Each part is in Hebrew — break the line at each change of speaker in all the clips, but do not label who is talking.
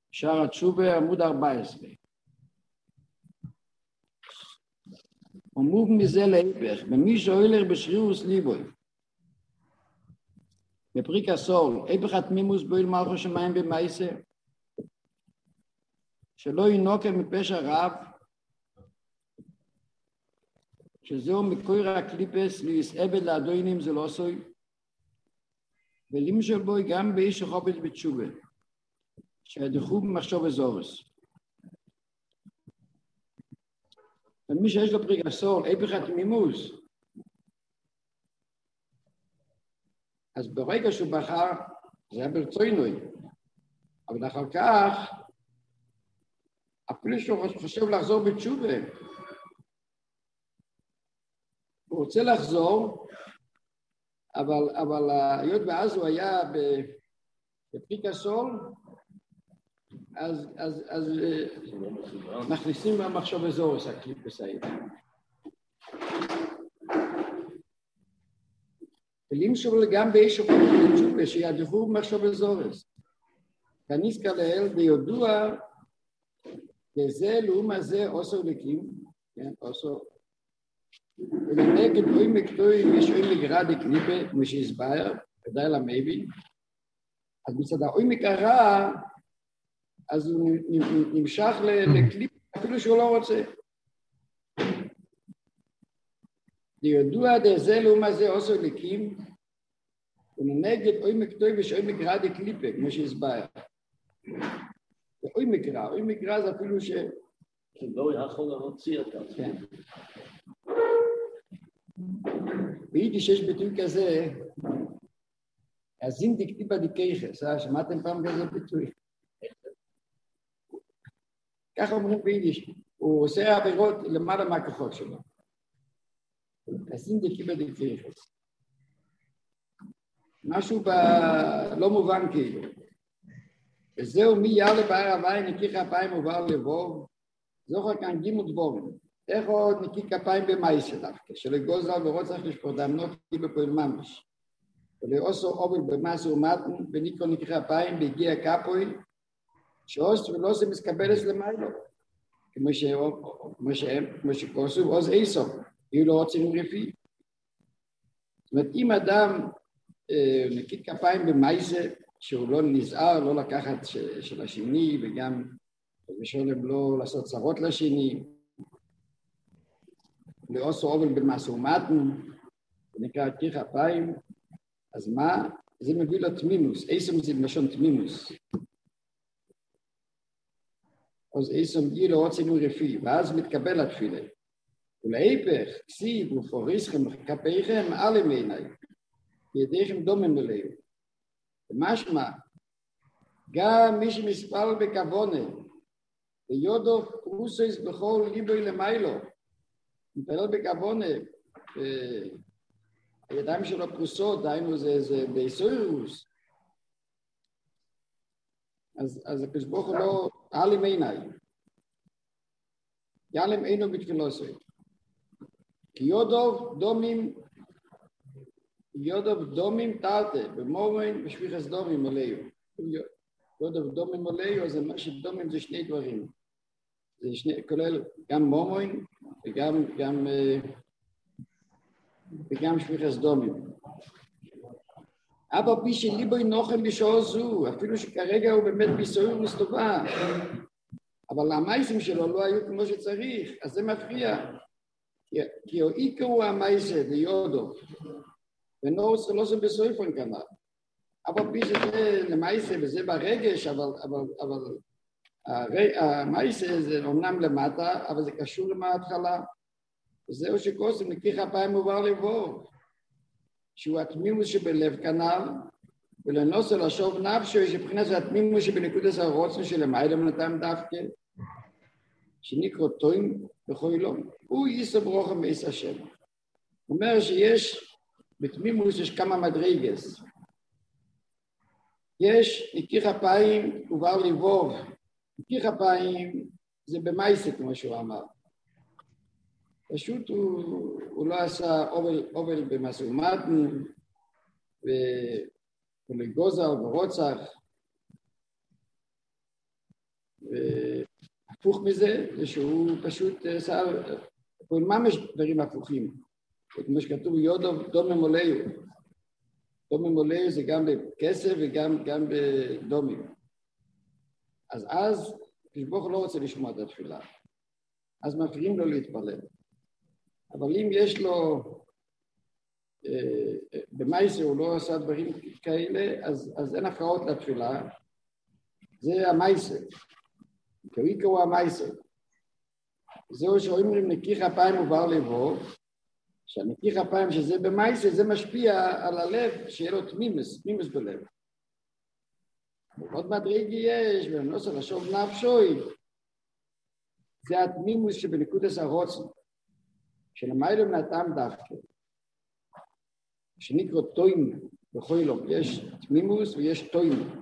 שער התשובה עמוד 14. ומוב מזה להיפך, ומי שהולך בשרירוס ליבוי. בפריק הסול, היפך התמימוס בויל מלכו שמיים במייסה, שלא ינוקה מפשע רב, שזהו מקור הקליפס להסעבד לאדוינים זה לא סוי, ולמשל בוי גם באיש החופץ בתשובה, שהדחו במחשוב הזורס. ומי שיש לו פריק הסול, היפך התמימוס, אז ברגע שהוא בחר, זה היה ברצוינוי, אבל אחר כך, אפילו שהוא חושב לחזור בתשובה, הוא רוצה לחזור, אבל היות ואז הוא היה בפריק הסול, אז מכניסים במחשוב הזורס, הקליפ בסעיד. ולמשול גם באיש החופץ בתשובה, שידחו במחשוב הזורס. כניסקה לאל ביודוע, וזה לאומה זה עושו לקים, כן, עושו. ולנגד אוי מקטוי, יש אוי מגרד הקליפה, כמו שהסבר, כדאי למבין. אז מצד האוי מקרה, אז הוא נמשך לקליפה, אפילו שהוא לא רוצה. לידוע דזה לאומה זה עושו לקים, ולנגד אוי מקטוי, ויש אוי מגרד הקליפה, כמו שהסבר. אוי מקרא זה אפילו ש...
לא יכול להוציא אותה.
כן. ביידיש יש ביטוי כזה, הזין דקטיבה דקייחס, שמעתם פעם כזה ביטוי? ככה אומרים ביידיש, הוא עושה עבירות למעלה מהכוחות שלו. הזין דקטיבה דקייחס. משהו לא מובן כאילו. וזהו מי יעלה בהר הווי נקי כפיים ובר לבוב, זוכר כאן גימות דבורים. איך עוד נקי כפיים במייסה דווקא, שלגוזר ורוצח לשפורדמנות כי בפועל ממש. ולעושו עובל במס ומתן, וניקו נקי כפיים בהגיע כפוי, שעוס ולא זה מסקבל אצל מיילו. כמו שכוסו, עוז איסו, יהיו לו רוצים רפי. זאת אומרת, אם אדם נקי כפיים במייסה, שהוא לא נזהר, לא לקחת של השני, וגם משולם לא לעשות צרות לשני, לעושו עובל במס ומתן, זה נקרא קיר כפיים, אז מה? זה מביא לו תמימוס, איסום זה בלשון תמימוס. אז איסום יהיה לו רוצים רפי, ואז מתקבל התפילה. ולהיפך, כסיב ופוריסכם כפיכם עלי מעיניי, ידיכם דומם אליהם. ומשמע, גם מי שמספל בכוונה, ויודו פרוסס בכל ליבוי למיילו, מתפלל בכוונה, הידיים שלו פרוסות, דיינו זה ביסוירוס, אז הקשבוך הוא לא, עלים עיניי, יעלם אינו בתפילוסוי, כי יודוב דומים תרתה, במומן ושפיחס דומים עליו. יודוב דומים עליו, אז מה שדומים זה שני דברים. זה כולל גם מומוין וגם שפיחס דומים. אבל פי שליבוי נוחם בשעה זו, אפילו שכרגע הוא באמת ביסויר מסתובע, אבל המייסים שלו לא היו כמו שצריך, אז זה מפריע. כי העיקר הוא המייסה, ויודוב. ונורס לא זה בסויפון כנראה. אבל פי שזה למייסה, וזה ברגש, אבל המייסה זה אומנם למטה, אבל זה קשור למההתחלה. וזהו שכוסם, נקי כפיים ובר לבוב. שהוא התמימוס שבלב כנ"ל, ולנוסו לשוב נפשו, שבחינת זה התמימוס שבנקודת הרוצן שלמיילה מנתם דווקא, שנקרא טועים בכל יום. הוא ייסו ברוך המייס השם. הוא אומר שיש, בתמימוס יש כמה מדרגס. יש נקי כפיים ובר לבוב. נקי כפיים זה במייסה, כמו שהוא אמר. פשוט הוא לא עשה עובל במס ומתן, ולגוזר ורוצח. הפוך מזה, זה שהוא פשוט עשה, פה ממש דברים הפוכים. כמו שכתוב, יודו דומם מולאו. דומם מולאו זה גם בכסף וגם בדומים. אז כשברוך לא רוצה לשמוע את התפילה. אז מפריעים לו להתפלל. אבל אם יש לו, במייסר הוא לא עשה דברים כאלה, אז אין הפרעות לתפילה. זה המייסר. כעיקר הוא המייסר. זהו שאומרים נקי כפיים ובר לבו, שהנקי כפיים שזה במייסר, זה משפיע על הלב, שיהיה לו תמימוס בלב. עוד מדרגה יש, בנוסח לשוב נפשוי, זה התמימוס שבנקודס הרוצן, שלמיילו מן הטעם דווקא, שנקרא טוין בכל יש תמימוס ויש טוין.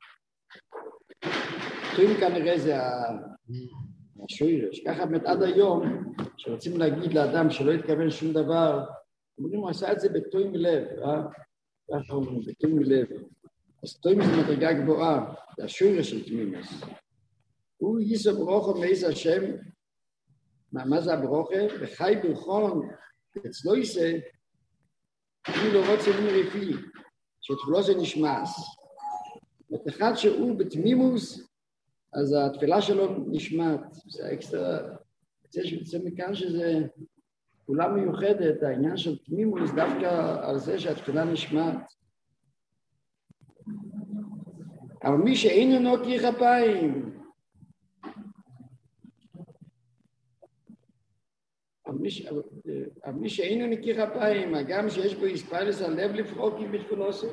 טוין כנראה זה השורש, ככה באמת עד היום, שרוצים להגיד לאדם שלא יתכוון שום דבר, אומרים, הוא עשה את זה בטוין לב, ככה אומרים, בטוין לב. אז טוין זה מדרגה גבוהה, זה השורש של תמימוס. הוא יישא ברוכו מעיס השם, מה זה הברוכה? וחי ברכון, אצלו יישא, הוא לא רוצה מרפי, שתפילו זה נשמעס. ואת אחד שהוא בתמימוס, אז התפילה שלו נשמעת. זה אקסטרה, זה מכאן שזה פעולה מיוחדת, העניין של תמימוס, דווקא על זה שהתפילה נשמעת. אבל מי שאינו נקי כפיים, אבל מי שאינו נקי כפיים, הגם שיש בו איספלס הלב לפרוקי בתפילוסו.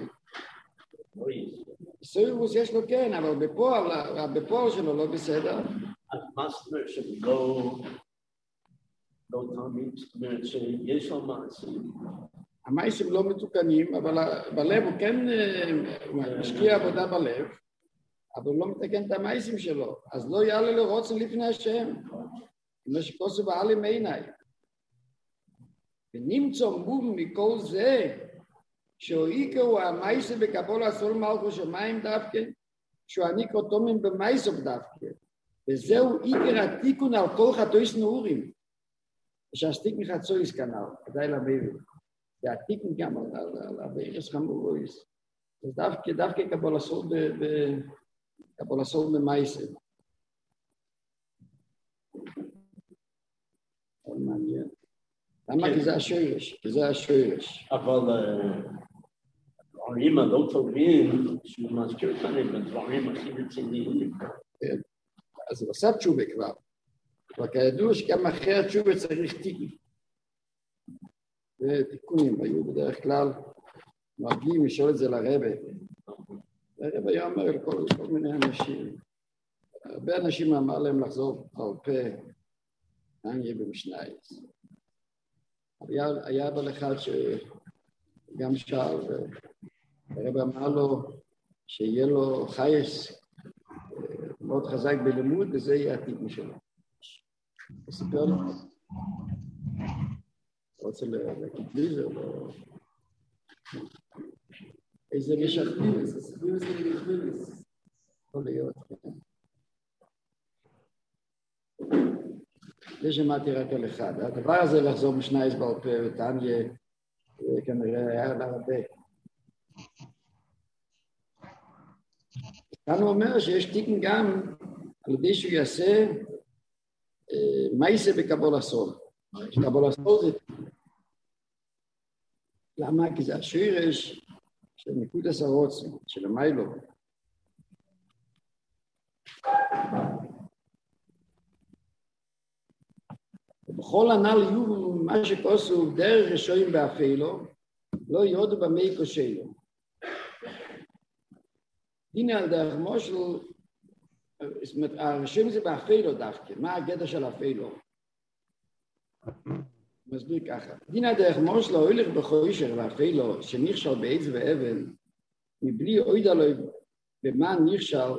סוירוס יש לו כן, אבל בפועל שלו לא בסדר.
אז מה זאת אומרת שלא תמיד, זאת אומרת שיש לו מעשים.
המעשים לא מתוקנים, אבל בלב הוא כן משקיע עבודה בלב, אבל הוא לא מתקן את המעשים שלו. אז לא יעלה לו רוצן לפני השם, כמו שכוסו בעלי מעיניי. ונמצא מוב מכל זה, שהעיקר הוא המייסה בקבול הסול מלכו שמיים דווקא, שהוא העניק אותו מן במייסו דווקא. וזהו עיקר התיקון על כל חטויס נעורים. ושהסטיק מחצויס כנל, כדאי להבין. זה התיקון גם על הווירס חמורויס. אז דווקא קבול הסול במייסה. מעניין. למה? כי זה השורש.
אבל דברים הלא טובים, שהוא מזכיר כאן את הדברים הכי רציניים.
אז הוא עשה תשובה כבר. אבל כידוע שגם אחרי התשובה צריך תיקון. ותיקונים היו בדרך כלל מרגיעים לשאול את זה לרבא. הרבא היה אומר לכל מיני אנשים. הרבה אנשים אמר להם לחזור על פה, נהיה במשנייס. היה אבל אחד שגם שאל, הרבא אמר לו שיהיה לו חייס מאוד חזק בלימוד, וזה יהיה התיקון שלו. הוא סיפר לו, רוצה להגיד לי זה, לא... איזה משכתים, איזה סביב זה לגחמיליס. יכול להיות, כן. זה שמעתי רק על אחד. הדבר הזה לחזור משנייס בעל פה וטניה, כנראה היה להרבה. כאן הוא אומר שיש תיקן גם על ידי שהוא יעשה מייסה בקבול הסול. קבול הסול זה... למה? כי זה השורש של נקודס הרוצן, של המיילו. ובכל הנ"ל יהיו מה שכוסו דרך רשועים באפילו, לא יודו במי קושלו. הנה על דרך מושל, זאת אומרת, הרשועים זה באפילו דווקא, מה הגדר של אפילו? מסביר ככה, הנה דרך מושל הולך בחוישר ואפילו, שנכשל בעץ ואבן, מבלי אוידה לו במה נכשל,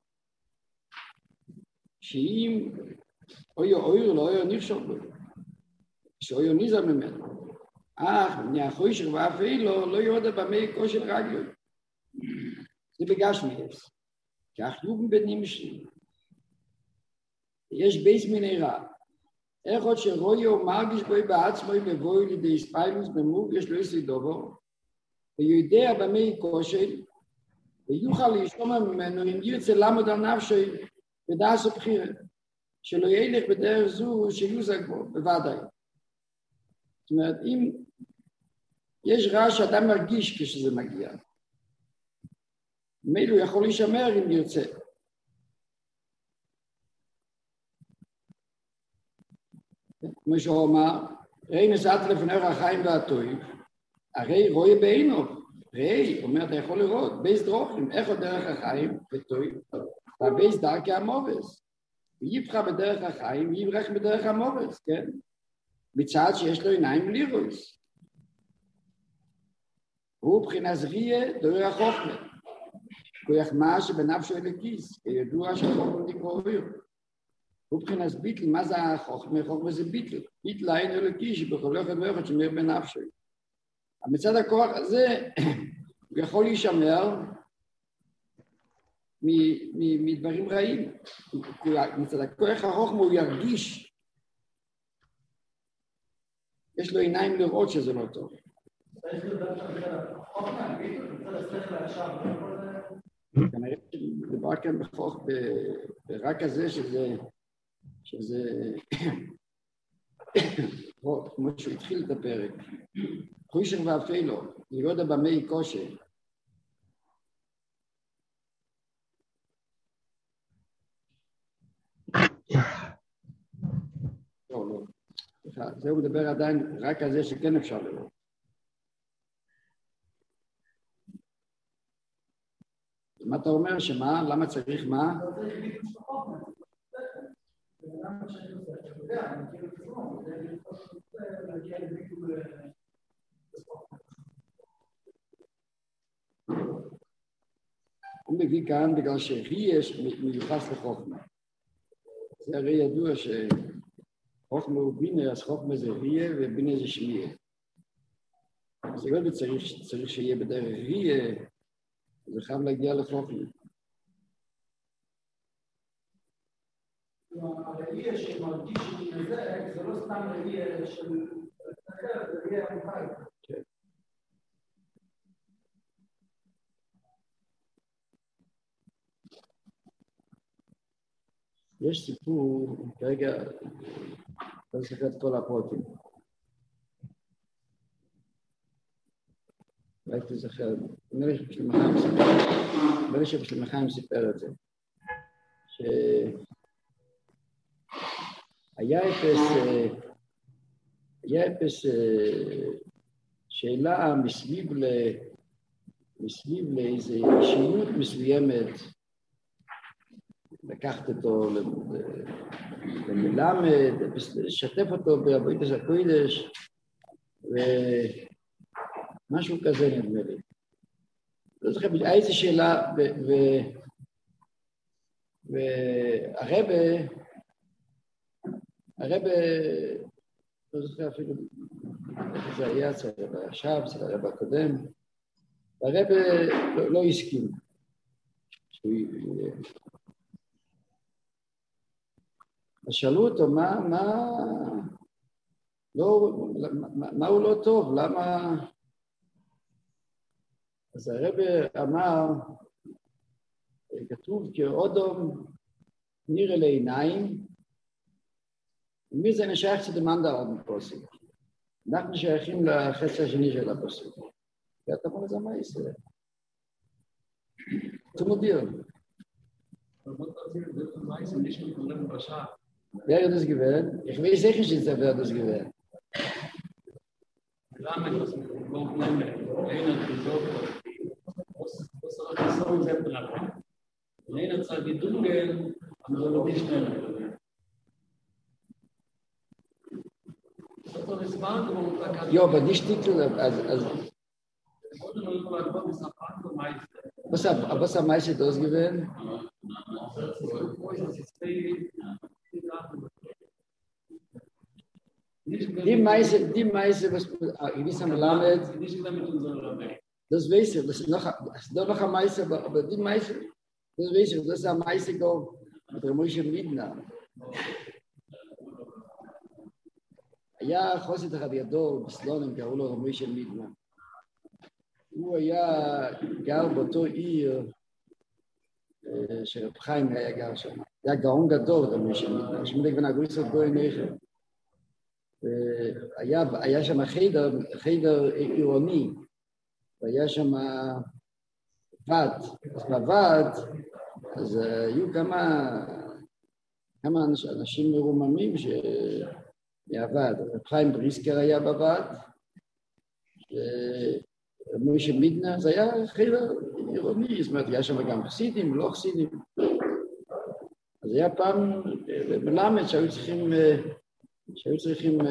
שאם אויר לא אויר נכשל בו, שאויר ניזר ממנו, מהחוישר ואפילו לא יודע במי כושר רגלו. זה בגשמיאס, כך יובים בנים שלי. יש בייס מנהרה. אחד שרואי הוא מרגיש בוי בעצמו ובוי לידי ספיילוס במורגש לא יסידובו, ויודע במי כושל, ויוכל להשתומע ממנו אם ירצה למוד על נפשי בדעס הבחירה, שלא ילך בדרך זו שיוזג בו, בוודאי. זאת אומרת, אם יש רע שאדם מרגיש כשזה מגיע, מילא הוא יכול להישמר אם ירצה. כמו שהוא אמר, ראי נסעת לפניך החיים והטועים, הרי רואה בעינו, ראי, אומר, אתה יכול לראות, בייס דרוכים, איך עוד דרך החיים וטועים, והבייס דרכי המובס, ויבחר בדרך החיים, ויברך בדרך המובס, כן? מצד שיש לו עיניים לירוס. הוא בחינת זריה דורי החוכמה, כוח מה שבנפשו אלקיס, כידוע שהחוכמה נקרואו. הוא בחינת ביטל, מה זה החוכמה? חוכמה זה ביטל. ביטל העין אלקיס שבכל אחד ואחד שמר בנפשו. מצד הכוח הזה, הוא יכול להישמר מדברים רעים. מצד הכוח החוכמה הוא ירגיש, יש לו עיניים לראות שזה לא טוב. כנראה מדובר כאן ברק הזה שזה כמו שהוא התחיל את הפרק, חוישר ואפילו, ירודה במי כושר. לא. זהו מדבר עדיין רק על זה שכן אפשר לראות. מה אתה אומר? שמה? למה צריך מה? הוא מביא כאן בגלל שריה מיוחס לחוכמה. זה הרי ידוע שחוכמה הוא בינה, אז חוכמה זה ריה ובינה זה שמיעה. אז זה לא צריך שיהיה בדרך ריה, זה חייב להגיע לחוכמה.
הרעייה שמרגיש שמזה, זה לא סתם רעייה של אחר, זה רעייה עמוקה.
כן. יש סיפור, כרגע, לא זוכר את כל הפרוטים. רק תזכר, נראה שבשלום החיים סיפר את זה. היה אפס שאלה מסביב לאיזו אישיות מסוימת, לקחת אותו למלמד, לשתף אותו בעבודת הקודש, ומשהו כזה נדמה לי. לא זוכר, היה איזו שאלה, הרב, לא זוכר אפילו איך זה היה, זה הרב עכשיו, זה הרב הקודם, והרב לא הסכים. אז שאלו אותו, מה הוא לא טוב, למה? אז הרב אמר, כתוב כאודום נראה לעיניים, ומי זה נשייך שדמן דרד מפוסק? אנחנו שייכים לחצי השני של הפוסק. ואתה אומר לזה מה ישראל? אתה מודיע. Wer hat das gewählt? Ich weiß sicher nicht, wer hat das gewählt. Ja, aber die Titel, was am meisten das gewählt? Die meiste, was gewiss am Lamed, das weiß ich, das ist noch am meisten, aber die meiste, das weiß ich, das ist am meisten, aber Moshe Midna. היה חוסית אחד גדול בסלונים, קראו לו רבי של מידנה. הוא היה גר באותו עיר שרב חיים היה גר שם. היה גאון גדול רבי של מידנה, שמי דגבן הגויסות גוי נכר. היה שם חדר עירוני, והיה שם ועד. אז בוועד, אז היו כמה אנשים מרוממים מהוועד. רב חיים בריסקר היה בוועד, מוישה מידנה, זה היה חדר עירוני, זאת אומרת, היה שם גם חסידים, לא חסידים. אז היה פעם מלמד שהיו צריכים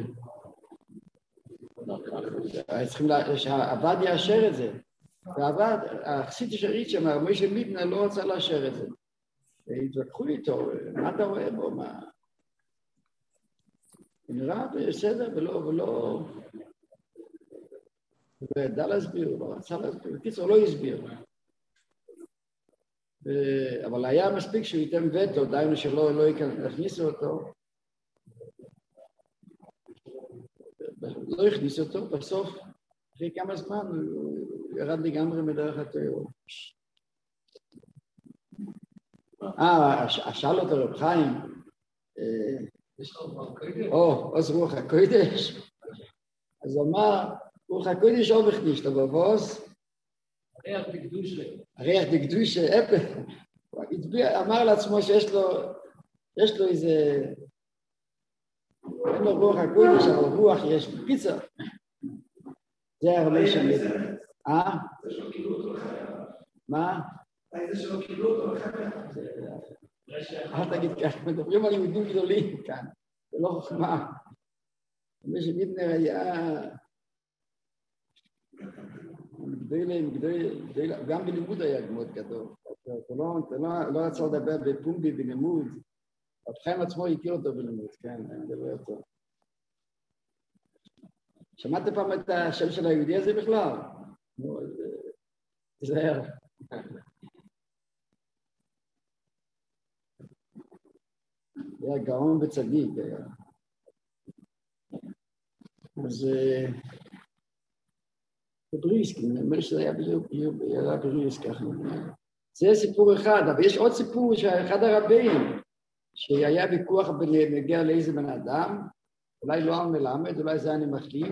שהעבד יאשר את זה. והעבד, החסיד השרית שם, מוישה מידנה לא רצה לאשר את זה. התווכחו איתו, מה אתה רואה בו, מה? הוא נראה בסדר ולא... הוא ידע להסביר, הוא לא רצה להסביר, בקיצור הוא לא הסביר. אבל היה מספיק שהוא ייתן וטו, דיינו שלא יכניסו אותו. לא הכניסו אותו, בסוף, אחרי כמה זמן, הוא ירד לגמרי מדרך התיאור. שאל אותו רב חיים, עוז רוח הקודש, אז הוא אמר, רוח הקודש עוד הכניס לו בבוס, הריח דקדושה, הוא אמר לעצמו שיש לו איזה, אין לו רוח הקודש, אבל רוח יש בפיצה. זה הרבה שנים. מה?
זה שלא קיבלו אותו לחבר.
אל תגיד כך, מדברים על יהודים גדולים כאן, זה לא חוכמה. משה מידנר היה גדול, גם בלימוד היה מאוד גדול. הוא לא רצה לדבר בפומבי בלימוד. רב חיים עצמו הכיר אותו בלימוד, כן, אני מדבר אותו. שמעת פעם את השם של היהודי הזה בכלל? תזהר. היה גאון וצדיק. אז בבריסק, אני אומר שזה היה בבריסק ככה. זה סיפור אחד, אבל יש עוד סיפור שאחד הרבים, שהיה ויכוח בנגיע לאיזה בן אדם, אולי לא על מלמד, אולי זה אני מחליף,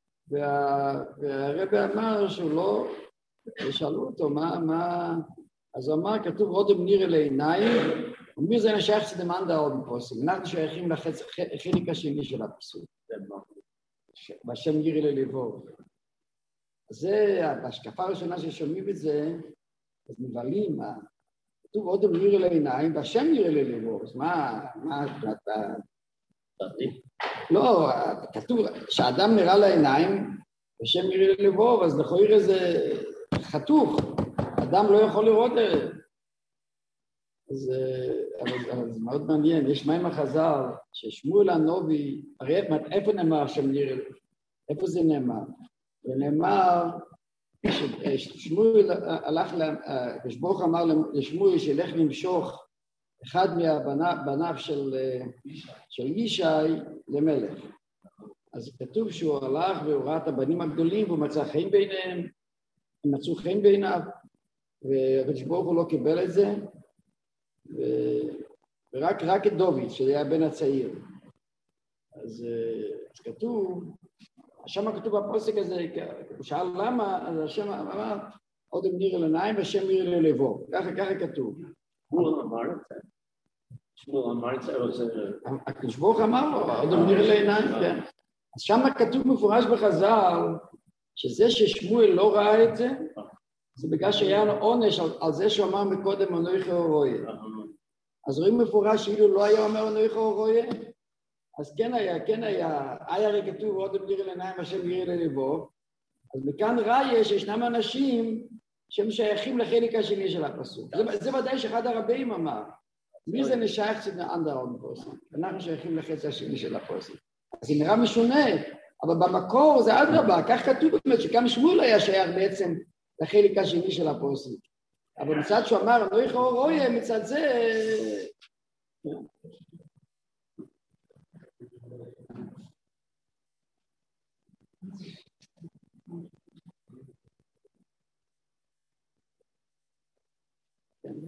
והרבי אמר שהוא לא, ושאלו אותו מה, אז הוא אמר, כתוב רודם נראה לעיניים, ומי זה נשייך צדמן דאות בפוסק, אנחנו שייכים לחלק השני של הפסוק, בשם גירי ללבוב. זה, בהשקפה הראשונה ששומעים את זה, אז מבלים, כתוב רודם נראה לעיניים, והשם גירי ללבוב, אז מה אתה... לא, כתוב שהאדם נראה לעיניים, בשם גירי ללבוב, אז לכאורה איזה חתוך, אדם לא יכול לראות את זה. אז זה מאוד מעניין, יש מים החז"ל, ששמואל הנביא, הרי איפה נאמר שם נראה, איפה זה נאמר? זה נאמר, ששמואל הלך, כשברוך אמר לשמואל שילך למשוך אחד מהבניו של ישי למלך. אז כתוב שהוא הלך והוא ראה את הבנים הגדולים והוא מצא חן ביניהם, הם מצאו חן בעיניו, וכשברוך הוא לא קיבל את זה, ורק את דוד, שזה היה בן הצעיר. אז כתוב, שם כתוב בפוסק הזה, הוא שאל למה, אז השם אמר, עוד הם נראה לעיניים והשם נראה ללבו. ככה כתוב.
שמואל אמר את זה. שמואל אמר את זה, או זה...
הקדוש אמר לו, עוד הם נראה לעיניים, כן. אז שם כתוב מפורש בחז"ל, שזה ששמואל לא ראה את זה, זה בגלל שהיה לו עונש על זה שהוא אמר מקודם אנוכי רואה. אז רואים מפורש שאילו לא היה אומר אנוכי רואה, אז כן היה, הרי כתוב עוד נראה לעיניים השם נראה ללבו, אז מכאן ראה שישנם אנשים שהם שייכים לחלק השני של הפסוק. זה ודאי שאחד הרבים אמר, מי זה נשייך צדנן דאות בפוסק? אנחנו שייכים לחץ השני של הפוסק. אז זה נראה משונה, אבל במקור זה אדרבה, כך כתוב באמת שגם שמואל היה שייך בעצם לחלק השני של הפוסק. אבל מצד שהוא אמר, אנוכי רואה, מצד זה...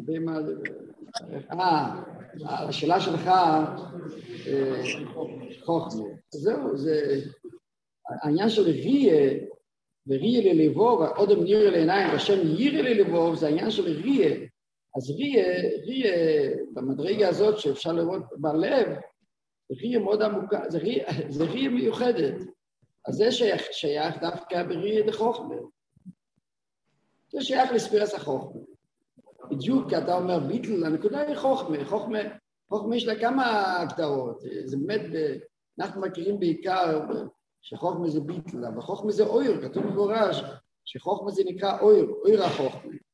השאלה שלך, חוכמה. זהו, זה העניין של ריה, וריה ללבוב, אודם נראה לעיניים, השם יראה ללבוב, זה העניין של ריה. אז ריה, במדרגה הזאת שאפשר לראות בלב, ריה מאוד עמוקה, זה ריה מיוחדת. אז זה שייך דווקא בריה דחוכמה. זה שייך לספירס החוכמה. בדיוק, אתה אומר ביטל, הנקודה היא חוכמה. חוכמה יש לה כמה הגדרות. זה באמת, אנחנו מכירים בעיקר שחוכמה זה ביטל, אבל חוכמה זה אויר, כתוב מגורש, שחוכמה זה נקרא אויר החוכמה.